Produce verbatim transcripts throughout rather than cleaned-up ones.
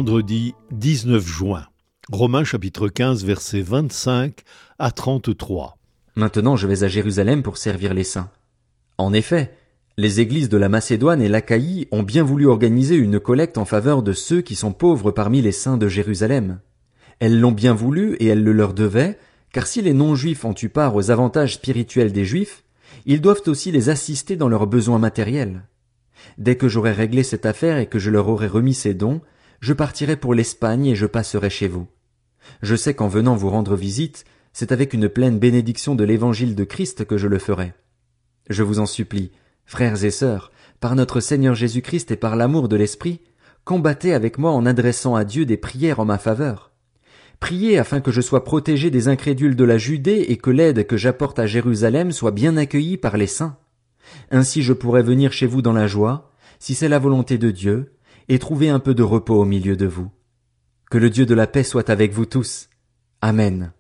Vendredi dix-neuf juin. Romains chapitre quinze, versets vingt-cinq à trente-trois. Maintenant je vais à Jérusalem pour servir les saints. En effet, les églises de la Macédoine et l'Achaïe ont bien voulu organiser une collecte en faveur de ceux qui sont pauvres parmi les saints de Jérusalem. Elles l'ont bien voulu et elles le leur devaient, car si les non-juifs ont eu part aux avantages spirituels des juifs, ils doivent aussi les assister dans leurs besoins matériels. Dès que j'aurai réglé cette affaire et que je leur aurai remis ces dons, je partirai pour l'Espagne et je passerai chez vous. Je sais qu'en venant vous rendre visite, c'est avec une pleine bénédiction de l'évangile de Christ que je le ferai. Je vous en supplie, frères et sœurs, par notre Seigneur Jésus-Christ et par l'amour de l'Esprit, combattez avec moi en adressant à Dieu des prières en ma faveur. Priez afin que je sois protégé des incrédules de la Judée et que l'aide que j'apporte à Jérusalem soit bien accueillie par les saints. Ainsi je pourrai venir chez vous dans la joie, si c'est la volonté de Dieu, et trouver un peu de repos au milieu de vous. Que le Dieu de la paix soit avec vous tous. Amen.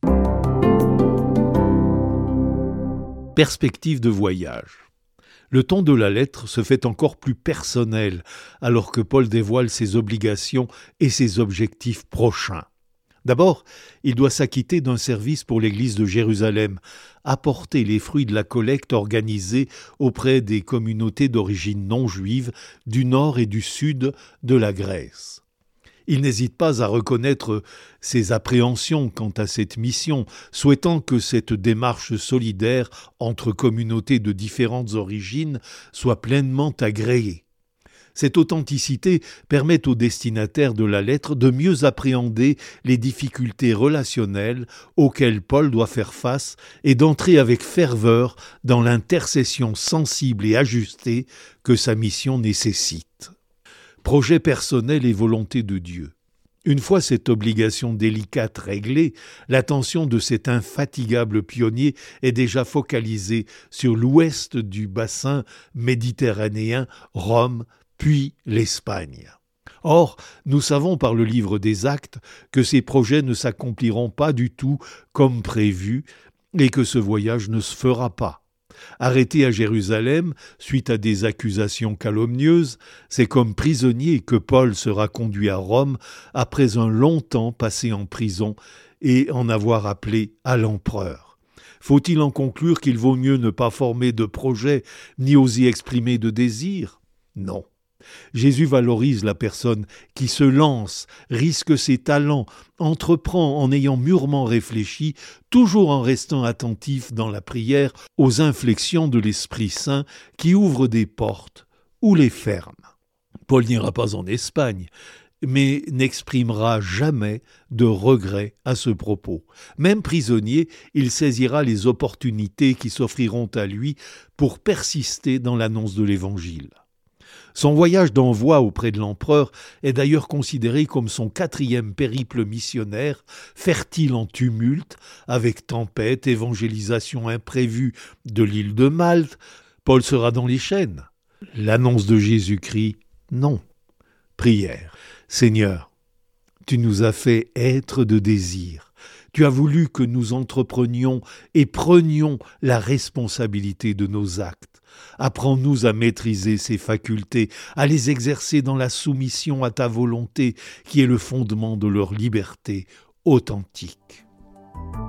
Perspective de voyage. Le ton de la lettre se fait encore plus personnel alors que Paul dévoile ses obligations et ses objectifs prochains. D'abord, il doit s'acquitter d'un service pour l'Église de Jérusalem, apporter les fruits de la collecte organisée auprès des communautés d'origine non juive du nord et du sud de la Grèce. Il n'hésite pas à reconnaître ses appréhensions quant à cette mission, souhaitant que cette démarche solidaire entre communautés de différentes origines soit pleinement agréée. Cette authenticité permet au destinataire de la lettre de mieux appréhender les difficultés relationnelles auxquelles Paul doit faire face et d'entrer avec ferveur dans l'intercession sensible et ajustée que sa mission nécessite. Projet personnel et volonté de Dieu. Une fois cette obligation délicate réglée, l'attention de cet infatigable pionnier est déjà focalisée sur l'ouest du bassin méditerranéen, Rome, puis l'Espagne. Or, nous savons par le livre des Actes que ces projets ne s'accompliront pas du tout comme prévu et que ce voyage ne se fera pas. Arrêté à Jérusalem, suite à des accusations calomnieuses, c'est comme prisonnier que Paul sera conduit à Rome après un long temps passé en prison et en avoir appelé à l'empereur. Faut-il en conclure qu'il vaut mieux ne pas former de projet ni oser exprimer de désir ? Non. Jésus valorise la personne qui se lance, risque ses talents, entreprend en ayant mûrement réfléchi, toujours en restant attentif dans la prière aux inflexions de l'Esprit Saint qui ouvrent des portes ou les ferment. Paul n'ira pas en Espagne, mais n'exprimera jamais de regret à ce propos. Même prisonnier, il saisira les opportunités qui s'offriront à lui pour persister dans l'annonce de l'Évangile. Son voyage d'envoi auprès de l'empereur est d'ailleurs considéré comme son quatrième périple missionnaire, fertile en tumulte, avec tempête, évangélisation imprévue de l'île de Malte. Paul sera dans les chaînes. L'annonce de Jésus-Christ, non. Prière. Seigneur, tu nous as fait être de désir. Tu as voulu que nous entreprenions et prenions la responsabilité de nos actes. Apprends-nous à maîtriser ces facultés, à les exercer dans la soumission à ta volonté, qui est le fondement de leur liberté authentique.